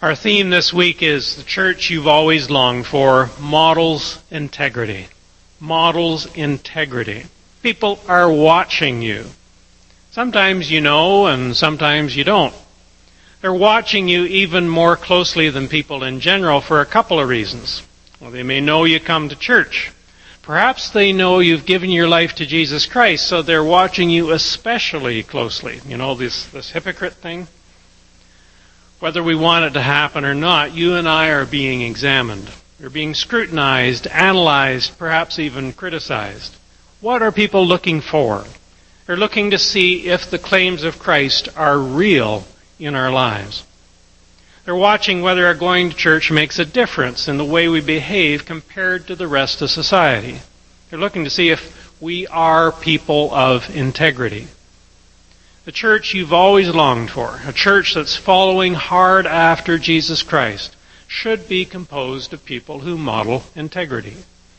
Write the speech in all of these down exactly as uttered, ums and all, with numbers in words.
Our theme this week is the church you've always longed for, models integrity. Models integrity. People are watching you. Sometimes you know and sometimes you don't. They're watching you even more closely than people in general for a couple of reasons. Well, they may know you come to church. Perhaps they know you've given your life to Jesus Christ, so they're watching you especially closely. You know, this, this hypocrite thing? Whether we want it to happen or not, you and I are being examined. We're being scrutinized, analyzed, perhaps even criticized. What are people looking for? They're looking to see if the claims of Christ are real in our lives. They're watching whether our going to church makes a difference in the way we behave compared to the rest of society. They're looking to see if we are people of integrity. The church you've always longed for, a church that's following hard after Jesus Christ, should be composed of people who model integrity.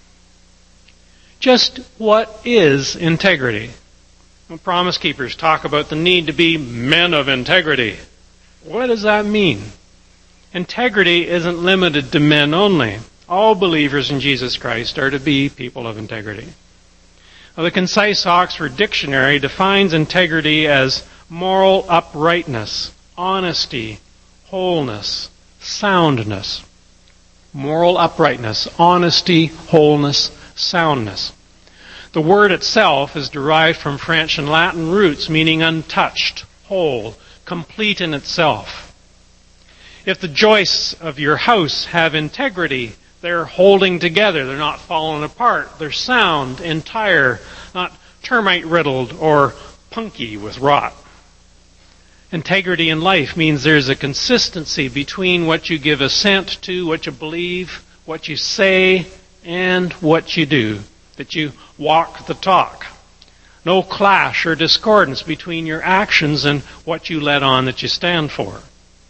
Just what is integrity? Well, Promise Keepers talk about the need to be men of integrity. What does that mean? Integrity isn't limited to men only. All believers in Jesus Christ are to be people of integrity. Well, the Concise Oxford Dictionary defines integrity as moral uprightness, honesty, wholeness, soundness. Moral uprightness, honesty, wholeness, soundness. The word itself is derived from French and Latin roots meaning untouched, whole, complete in itself. If the joists of your house have integrity, they're holding together. They're not falling apart. They're sound, entire, not termite-riddled or punky with rot. Integrity in life means there's a consistency between what you give assent to, what you believe, what you say, and what you do. That you walk the talk. No clash or discordance between your actions and what you let on that you stand for.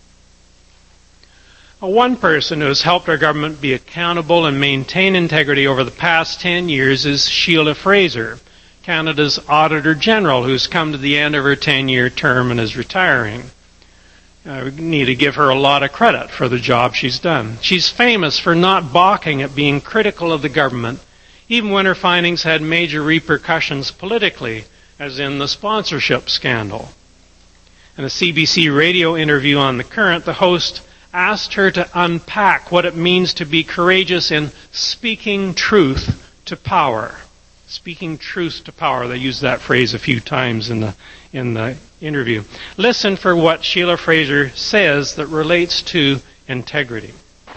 One person who has helped our government be accountable and maintain integrity over the past ten years is Sheila Fraser, Canada's Auditor General, who's come to the end of her ten-year term and is retiring. Uh, we need to give her a lot of credit for the job she's done. She's famous for not balking at being critical of the government, even when her findings had major repercussions politically, as in the sponsorship scandal. In a C B C radio interview on The Current, the host asked her to unpack what it means to be courageous in speaking truth to power. Speaking truth to power. They used that phrase a few times in the in the interview. Listen for what Sheila Fraser says that relates to integrity.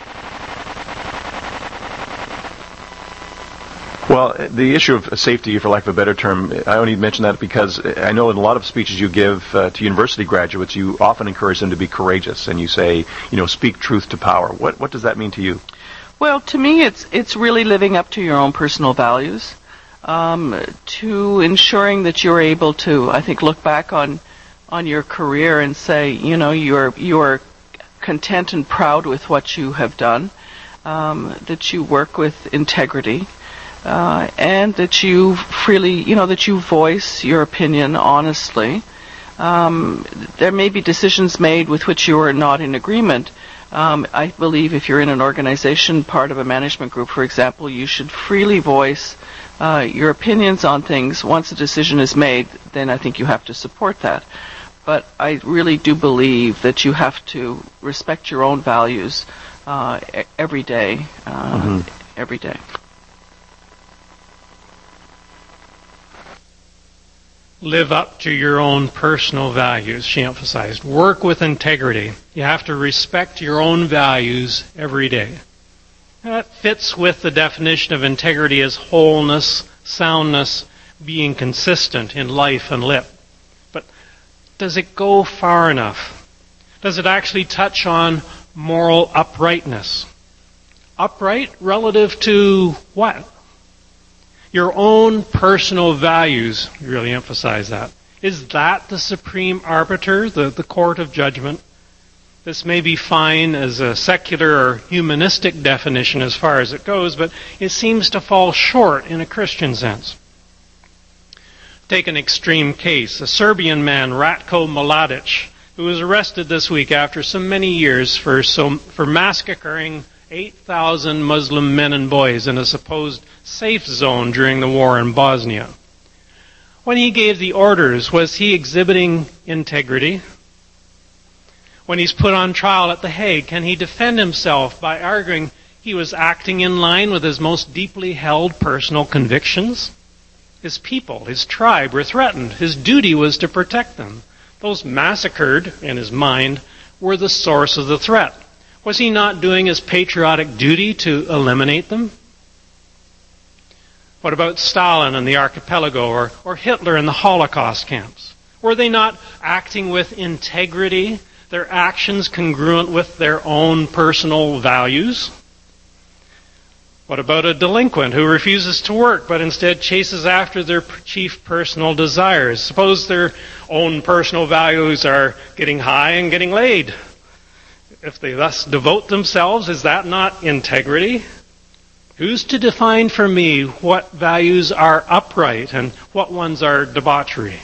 Well, the issue of safety, for lack of a better term, I only mention that because I know in a lot of speeches you give uh, to university graduates, you often encourage them to be courageous, and you say, you know, speak truth to power. What what does that mean to you? Well, to me, it's it's really living up to your own personal values, um, to ensuring that you're able to, I think, look back on on your career and say, you know, you're you're content and proud with what you have done, um, that you work with integrity. Uh, and that you freely, you know, that you voice your opinion honestly. Um, there may be decisions made with which you are not in agreement. Um, I believe if you're in an organization, part of a management group, for example, you should freely voice uh, your opinions on things. Once a decision is made, then I think you have to support that. But I really do believe that you have to respect your own values uh, every day, uh, mm-hmm. every day. Live up to your own personal values, she emphasized. Work with integrity. You have to respect your own values every day. That fits with the definition of integrity as wholeness, soundness, being consistent in life and lip. But does it go far enough? Does it actually touch on moral uprightness? Upright relative to what? Your own personal values, you really emphasize that. Is that the supreme arbiter, the, the court of judgment? This may be fine as a secular or humanistic definition as far as it goes, but it seems to fall short in a Christian sense. Take an extreme case. A Serbian man, Ratko Mladic, who was arrested this week after so many years for, so, for massacring eight thousand Muslim men and boys in a supposed safe zone during the war in Bosnia. When he gave the orders, was he exhibiting integrity? When he's put on trial at The Hague, can he defend himself by arguing he was acting in line with his most deeply held personal convictions? His people, his tribe were threatened. His duty was to protect them. Those massacred, in his mind, were the source of the threat. Was he not doing his patriotic duty to eliminate them? What about Stalin and the archipelago, or, or Hitler in the Holocaust camps? Were they not acting with integrity, their actions congruent with their own personal values? What about a delinquent who refuses to work but instead chases after their chief personal desires? Suppose their own personal values are getting high and getting laid. If they thus devote themselves, is that not integrity? Who's to define for me what values are upright and what ones are debauchery?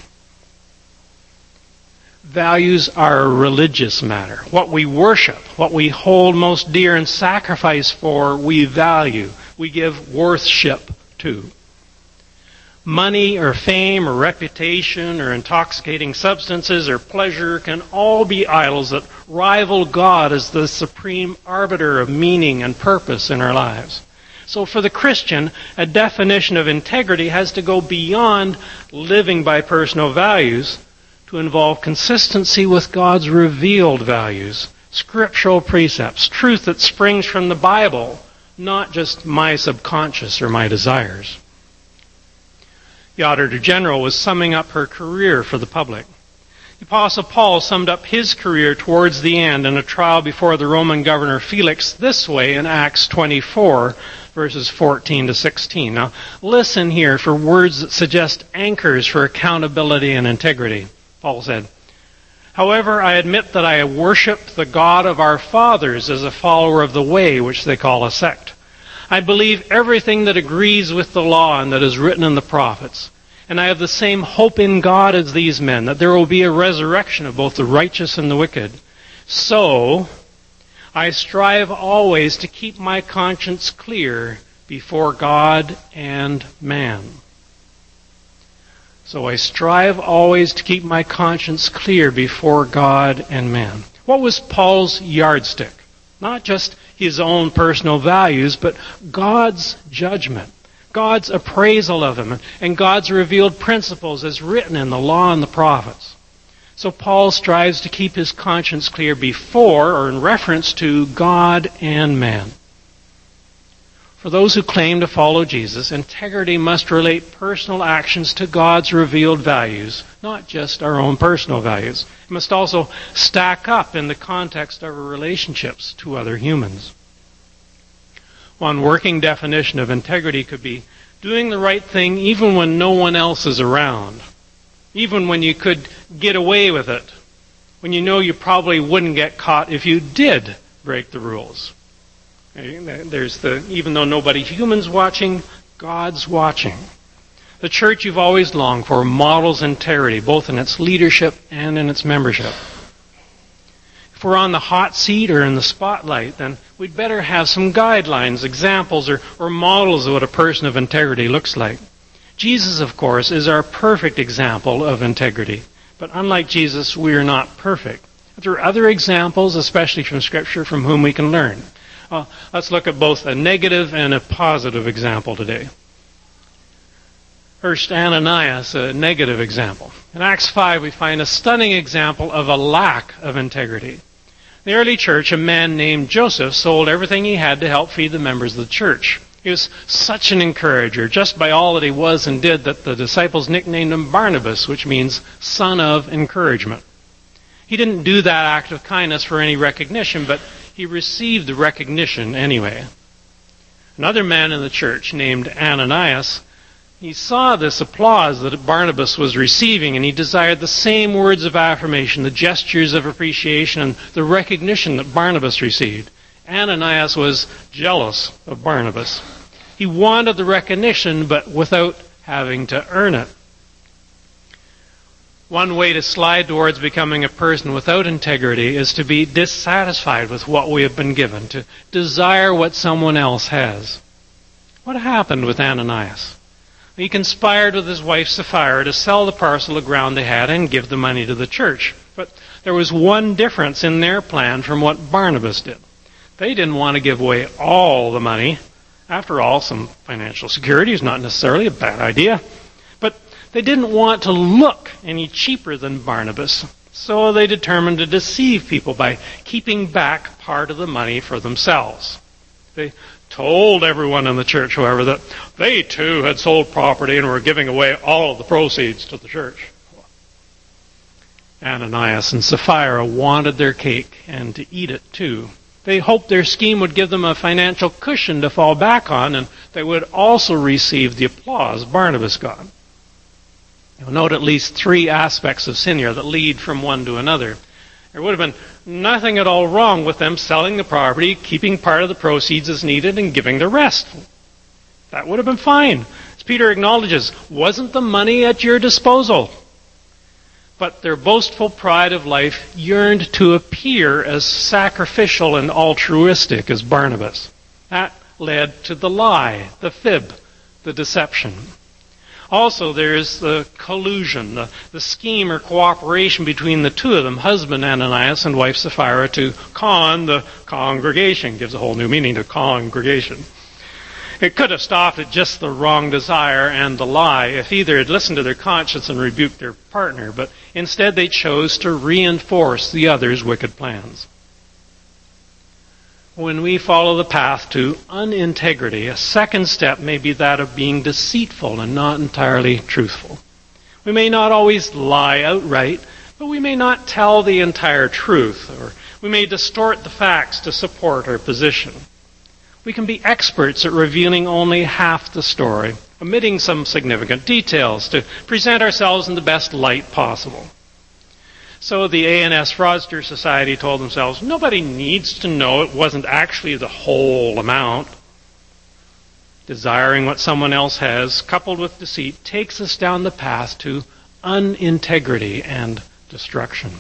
Values are a religious matter. What we worship, what we hold most dear and sacrifice for, we value. We give worship to. Money or fame or reputation or intoxicating substances or pleasure can all be idols that rival God as the supreme arbiter of meaning and purpose in our lives. So for the Christian, a definition of integrity has to go beyond living by personal values to involve consistency with God's revealed values, scriptural precepts, truth that springs from the Bible, not just my subconscious or my desires. The Auditor General was summing up her career for the public. The Apostle Paul summed up his career towards the end in a trial before the Roman governor Felix this way in Acts twenty-four, verses fourteen to sixteen. Now, listen here for words that suggest anchors for accountability and integrity. Paul said, "However, I admit that I worship the God of our fathers as a follower of the way, which they call a sect. I believe everything that agrees with the law and that is written in the prophets. And I have the same hope in God as these men, that there will be a resurrection of both the righteous and the wicked. So, I strive always to keep my conscience clear before God and man." So I strive always to keep my conscience clear before God and man. What was Paul's yardstick? Not just his own personal values, but God's judgment, God's appraisal of him, and God's revealed principles as written in the law and the prophets. So Paul strives to keep his conscience clear before, or in reference to, God and man. For those who claim to follow Jesus, integrity must relate personal actions to God's revealed values, not just our own personal values. It must also stack up in the context of our relationships to other humans. One working definition of integrity could be doing the right thing even when no one else is around, even when you could get away with it, when you know you probably wouldn't get caught if you did break the rules. There's the, even though nobody human's watching, God's watching. The church you've always longed for models integrity, both in its leadership and in its membership. If we're on the hot seat or in the spotlight, then we'd better have some guidelines, examples, or, or models of what a person of integrity looks like. Jesus, of course, is our perfect example of integrity. But unlike Jesus, we are not perfect. There are other examples, especially from Scripture, from whom we can learn. Well, let's look at both a negative and a positive example today. First, Ananias, a negative example. In Acts five, we find a stunning example of a lack of integrity. In the early church, a man named Joseph sold everything he had to help feed the members of the church. He was such an encourager, just by all that he was and did, that the disciples nicknamed him Barnabas, which means son of encouragement. He didn't do that act of kindness for any recognition, but he received the recognition anyway. Another man in the church named Ananias, he saw this applause that Barnabas was receiving, and he desired the same words of affirmation, the gestures of appreciation, and the recognition that Barnabas received. Ananias was jealous of Barnabas. He wanted the recognition, but without having to earn it. One way to slide towards becoming a person without integrity is to be dissatisfied with what we have been given, to desire what someone else has. What happened with Ananias? He conspired with his wife Sapphira to sell the parcel of ground they had and give the money to the church. But there was one difference in their plan from what Barnabas did. They didn't want to give away all the money. After all, some financial security is not necessarily a bad idea. But they didn't want to look any cheaper than Barnabas, so they determined to deceive people by keeping back part of the money for themselves. They told everyone in the church, however, that they too had sold property and were giving away all of the proceeds to the church. Ananias and Sapphira wanted their cake and to eat it too. They hoped their scheme would give them a financial cushion to fall back on, and they would also receive the applause Barnabas got. You'll note at least three aspects of sin here that lead from one to another. There would have been nothing at all wrong with them selling the property, keeping part of the proceeds as needed, and giving the rest. That would have been fine. As Peter acknowledges, wasn't the money at your disposal? But their boastful pride of life yearned to appear as sacrificial and altruistic as Barnabas. That led to the lie, the fib, the deception. Also, there's the collusion, the, the scheme or cooperation between the two of them, husband Ananias and wife Sapphira, to con the congregation. Gives a whole new meaning to congregation. It could have stopped at just the wrong desire and the lie if either had listened to their conscience and rebuked their partner, but instead they chose to reinforce the other's wicked plans. When we follow the path to unintegrity, a second step may be that of being deceitful and not entirely truthful. We may not always lie outright, but we may not tell the entire truth, or we may distort the facts to support our position. We can be experts at revealing only half the story, omitting some significant details to present ourselves in the best light possible. So the A N S Fraudster Society told themselves, nobody needs to know it wasn't actually the whole amount. Desiring what someone else has, coupled with deceit, takes us down the path to unintegrity and destruction.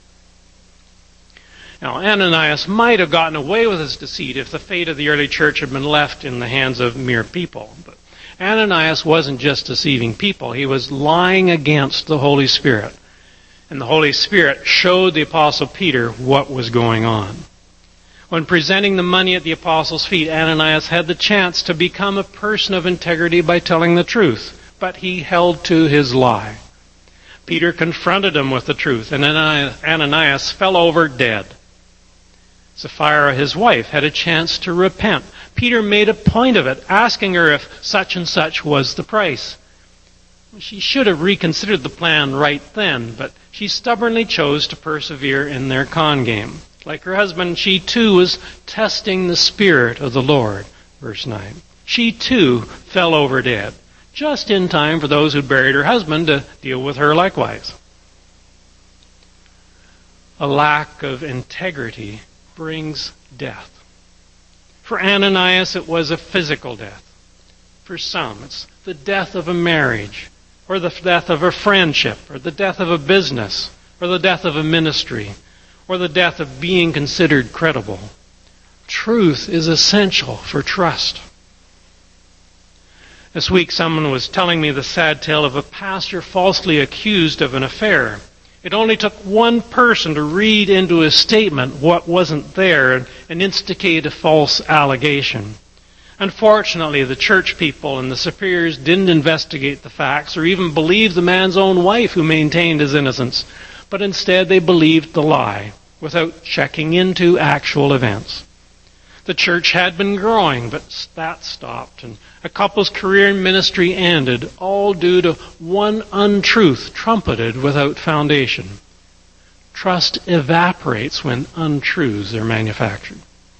Now, Ananias might have gotten away with his deceit if the fate of the early church had been left in the hands of mere people. But Ananias wasn't just deceiving people. He was lying against the Holy Spirit. And the Holy Spirit showed the Apostle Peter what was going on. When presenting the money at the apostles' feet, Ananias had the chance to become a person of integrity by telling the truth, but he held to his lie. Peter confronted him with the truth, and Ananias fell over dead. Sapphira, his wife, had a chance to repent. Peter made a point of it, asking her if such and such was the price. She should have reconsidered the plan right then, but she stubbornly chose to persevere in their con game. Like her husband, she too was testing the Spirit of the Lord. Verse nine. She too fell over dead, just in time for those who buried her husband to deal with her likewise. A lack of integrity brings death. For Ananias, it was a physical death. For some, it's the death of a marriage, or the death of a friendship, or the death of a business, or the death of a ministry, or the death of being considered credible. Truth is essential for trust. This week, someone was telling me the sad tale of a pastor falsely accused of an affair. It only took one person to read into a statement what wasn't there and, and instigate a false allegation. Unfortunately, the church people and the superiors didn't investigate the facts or even believe the man's own wife who maintained his innocence, but instead they believed the lie without checking into actual events. The church had been growing, but that stopped, and a couple's career in ministry ended, all due to one untruth trumpeted without foundation. Trust evaporates when untruths are manufactured.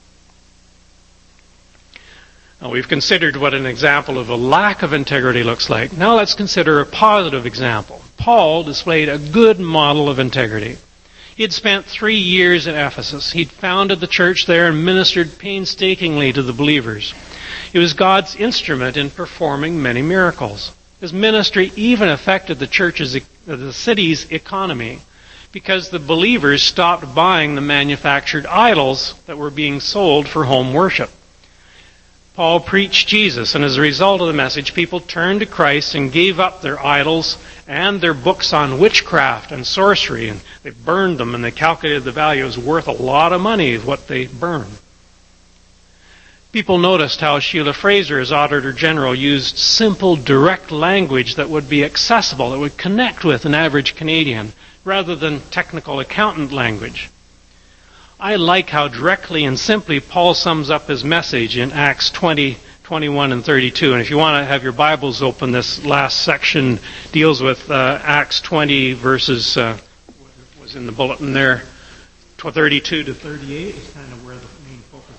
Now, we've considered what an example of a lack of integrity looks like. Now let's consider a positive example. Paul displayed a good model of integrity. He had spent three years in Ephesus. He'd founded the church there and ministered painstakingly to the believers. He was God's instrument in performing many miracles. His ministry even affected the church's, the city's economy, because the believers stopped buying the manufactured idols that were being sold for home worship. Paul preached Jesus, and as a result of the message, people turned to Christ and gave up their idols and their books on witchcraft and sorcery, and they burned them, and they calculated the value. It was worth a lot of money, what they burned. People noticed how Sheila Fraser, as Auditor General, used simple, direct language that would be accessible, that would connect with an average Canadian, rather than technical accountant language. I like how directly and simply Paul sums up his message in Acts twenty, twenty-one, and thirty-two. And if you want to have your Bibles open, this last section deals with uh, Acts twenty, verses, uh, what was in the bulletin there, thirty-two to thirty-eight is kind of where the main focus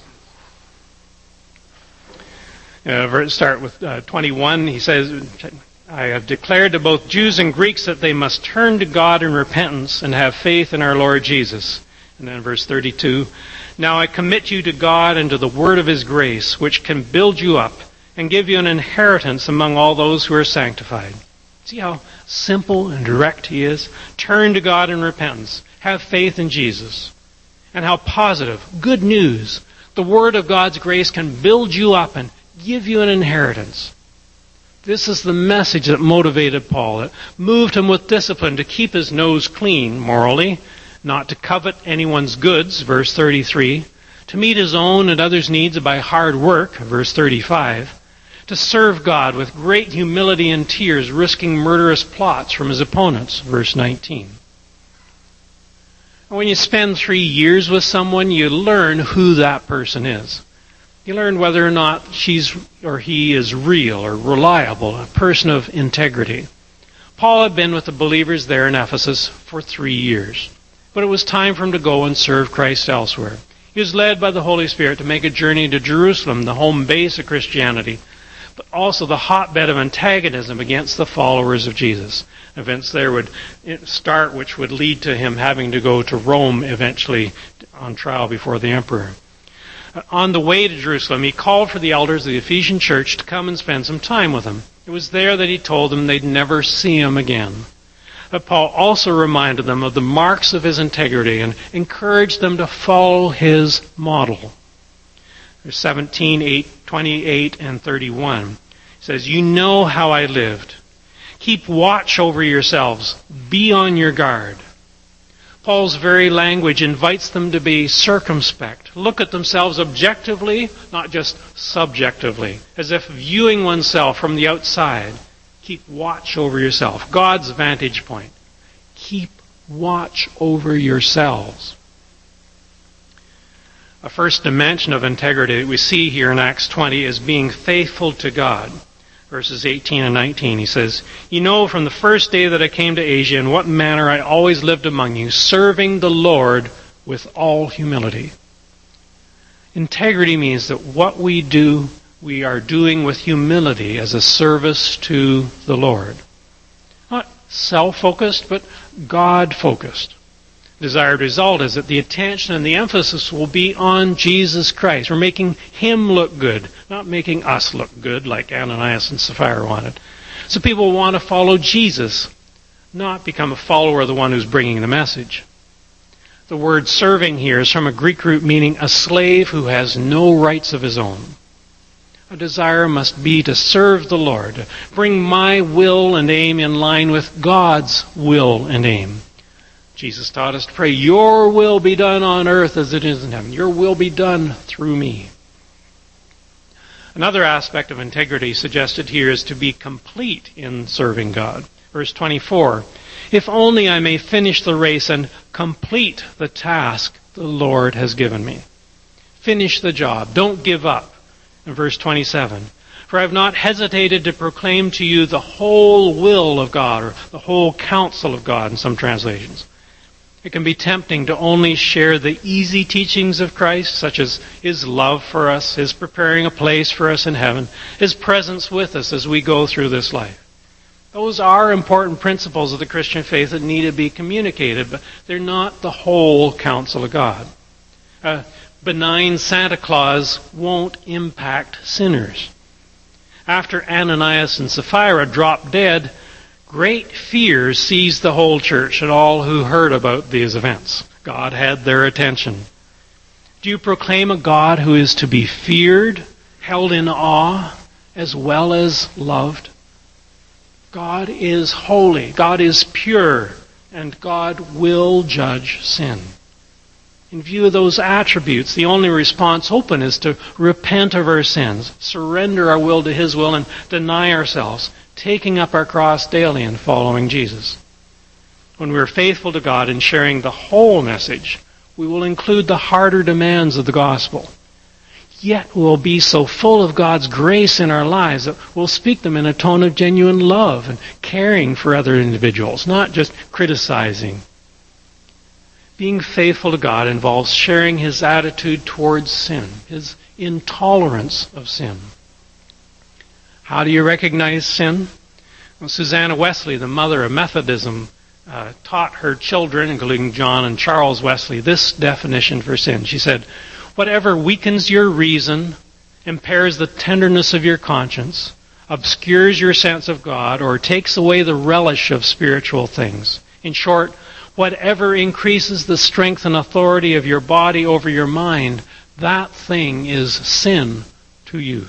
is. Uh, start with uh, twenty-one. He says, I have declared to both Jews and Greeks that they must turn to God in repentance and have faith in our Lord Jesus. And then verse thirty-two, now I commit you to God and to the word of His grace, which can build you up and give you an inheritance among all those who are sanctified. See how simple and direct he is? Turn to God in repentance. Have faith in Jesus. And how positive, good news. The word of God's grace can build you up and give you an inheritance. This is the message that motivated Paul. It moved him with discipline to keep his nose clean morally, not to covet anyone's goods, verse thirty-three, to meet his own and others' needs by hard work, verse thirty-five, to serve God with great humility and tears, risking murderous plots from his opponents, verse nineteen. When you spend three years with someone, you learn who that person is. You learn whether or not she's or he is real or reliable, a person of integrity. Paul had been with the believers there in Ephesus for three years. But it was time for him to go and serve Christ elsewhere. He was led by the Holy Spirit to make a journey to Jerusalem, the home base of Christianity, but also the hotbed of antagonism against the followers of Jesus. Events there would start, which would lead to him having to go to Rome eventually on trial before the emperor. On the way to Jerusalem, he called for the elders of the Ephesian church to come and spend some time with him. It was there that he told them they'd never see him again. But Paul also reminded them of the marks of his integrity and encouraged them to follow his model. Verse seventeen, eight, twenty-eight, and thirty-one. He says, you know how I lived. Keep watch over yourselves. Be on your guard. Paul's very language invites them to be circumspect. Look at themselves objectively, not just subjectively, as if viewing oneself from the outside. Keep watch over yourself. God's vantage point. Keep watch over yourselves. A first dimension of integrity that we see here in Acts twenty is being faithful to God. Verses eighteen and nineteen, he says, you know from the first day that I came to Asia in what manner I always lived among you, serving the Lord with all humility. Integrity means that what we do, we are doing with humility as a service to the Lord. Not self-focused, but God-focused. The desired result is that the attention and the emphasis will be on Jesus Christ. We're making Him look good, not making us look good like Ananias and Sapphira wanted. So people want to follow Jesus, not become a follower of the one who's bringing the message. The word serving here is from a Greek root meaning a slave who has no rights of his own. A desire must be to serve the Lord, to bring my will and aim in line with God's will and aim. Jesus taught us to pray, your will be done on earth as it is in heaven. Your will be done through me. Another aspect of integrity suggested here is to be complete in serving God. Verse twenty-four, if only I may finish the race and complete the task the Lord has given me. Finish the job. Don't give up. In verse twenty-seven, for I have not hesitated to proclaim to you the whole will of God, or the whole counsel of God in some translations. It can be tempting to only share the easy teachings of Christ, such as His love for us, His preparing a place for us in heaven, His presence with us as we go through this life. Those are important principles of the Christian faith that need to be communicated, but they're not the whole counsel of God. A benign Santa Claus won't impact sinners. After Ananias and Sapphira dropped dead, great fear seized the whole church and all who heard about these events. God had their attention. Do you proclaim a God who is to be feared, held in awe, as well as loved? God is holy, God is pure, and God will judge sin. In view of those attributes, the only response open is to repent of our sins, surrender our will to His will, and deny ourselves, taking up our cross daily and following Jesus. When we are faithful to God in sharing the whole message, we will include the harder demands of the gospel. Yet we'll be so full of God's grace in our lives that we'll speak them in a tone of genuine love and caring for other individuals, not just criticizing. Being faithful to God involves sharing His attitude towards sin, His intolerance of sin. How do you recognize sin? Well, Susanna Wesley, the mother of Methodism, uh, taught her children, including John and Charles Wesley, this definition for sin. She said, "Whatever weakens your reason, impairs the tenderness of your conscience, obscures your sense of God, or takes away the relish of spiritual things. In short, whatever increases the strength and authority of your body over your mind, that thing is sin to you."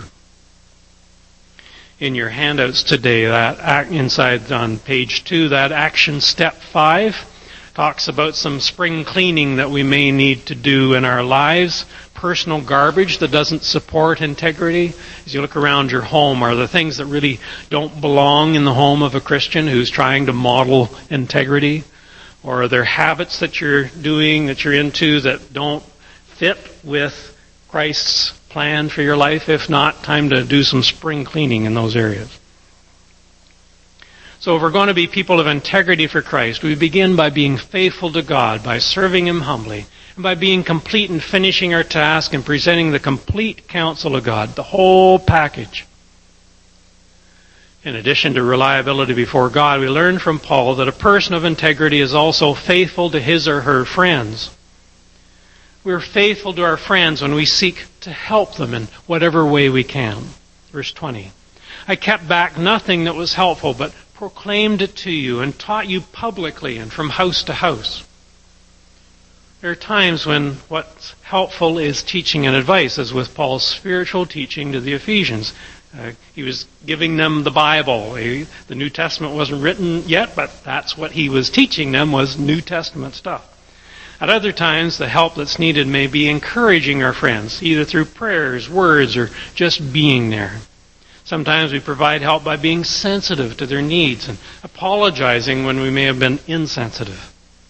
In your handouts today, that inside on page two, that action step five talks about some spring cleaning that we may need to do in our lives. Personal garbage that doesn't support integrity. As you look around your home, are there things that really don't belong in the home of a Christian who's trying to model integrity? Or are there habits that you're doing, that you're into, that don't fit with Christ's plan for your life? If not, time to do some spring cleaning in those areas. So if we're going to be people of integrity for Christ, we begin by being faithful to God, by serving Him humbly, and by being complete in finishing our task and presenting the complete counsel of God, the whole package. In addition to reliability before God, we learn from Paul that a person of integrity is also faithful to his or her friends. We're faithful to our friends when we seek to help them in whatever way we can. Verse twenty. "I kept back nothing that was helpful, but proclaimed it to you and taught you publicly and from house to house." There are times when what's helpful is teaching and advice, as with Paul's spiritual teaching to the Ephesians. Uh, he was giving them the Bible. He, the New Testament wasn't written yet, but that's what he was teaching them, was New Testament stuff. At other times, the help that's needed may be encouraging our friends, either through prayers, words, or just being there. Sometimes we provide help by being sensitive to their needs and apologizing when we may have been insensitive.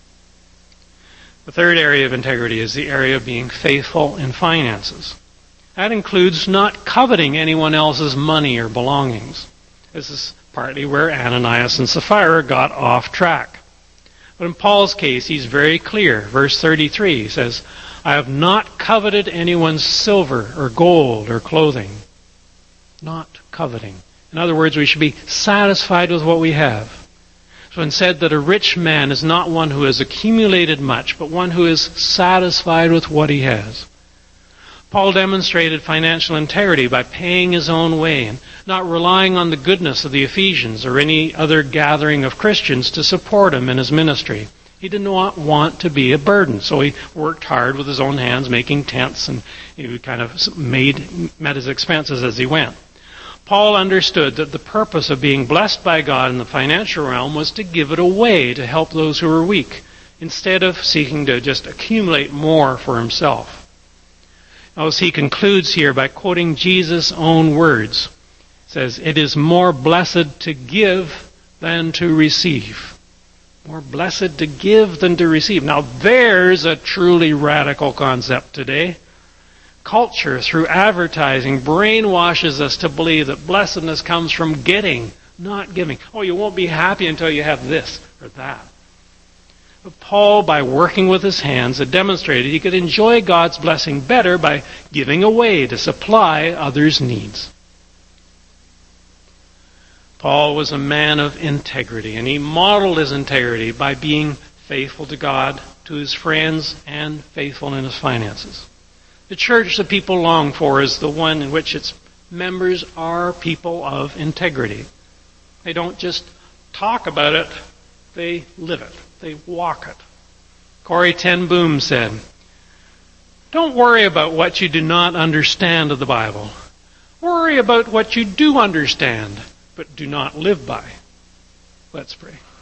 The third area of integrity is the area of being faithful in finances. That includes not coveting anyone else's money or belongings. This is partly where Ananias and Sapphira got off track. But in Paul's case, he's very clear. Verse thirty-three says, "I have not coveted anyone's silver or gold or clothing." Not coveting. In other words, we should be satisfied with what we have. It's been said that a rich man is not one who has accumulated much, but one who is satisfied with what he has. Paul demonstrated financial integrity by paying his own way and not relying on the goodness of the Ephesians or any other gathering of Christians to support him in his ministry. He did not want to be a burden, so he worked hard with his own hands, making tents, and he kind of made met his expenses as he went. Paul understood that the purpose of being blessed by God in the financial realm was to give it away to help those who were weak, instead of seeking to just accumulate more for himself. Notice he concludes here by quoting Jesus' own words. He says, "It is more blessed to give than to receive." More blessed to give than to receive. Now there's a truly radical concept today. Culture, through advertising, brainwashes us to believe that blessedness comes from getting, not giving. Oh, you won't be happy until you have this or that. But Paul, by working with his hands, had demonstrated he could enjoy God's blessing better by giving away to supply others' needs. Paul was a man of integrity, and he modeled his integrity by being faithful to God, to his friends, and faithful in his finances. The church that people long for is the one in which it's members are people of integrity. They don't just talk about it, they live it. They walk it. Corrie ten Boom said, "Don't worry about what you do not understand of the Bible. Worry about what you do understand, but do not live by." Let's pray.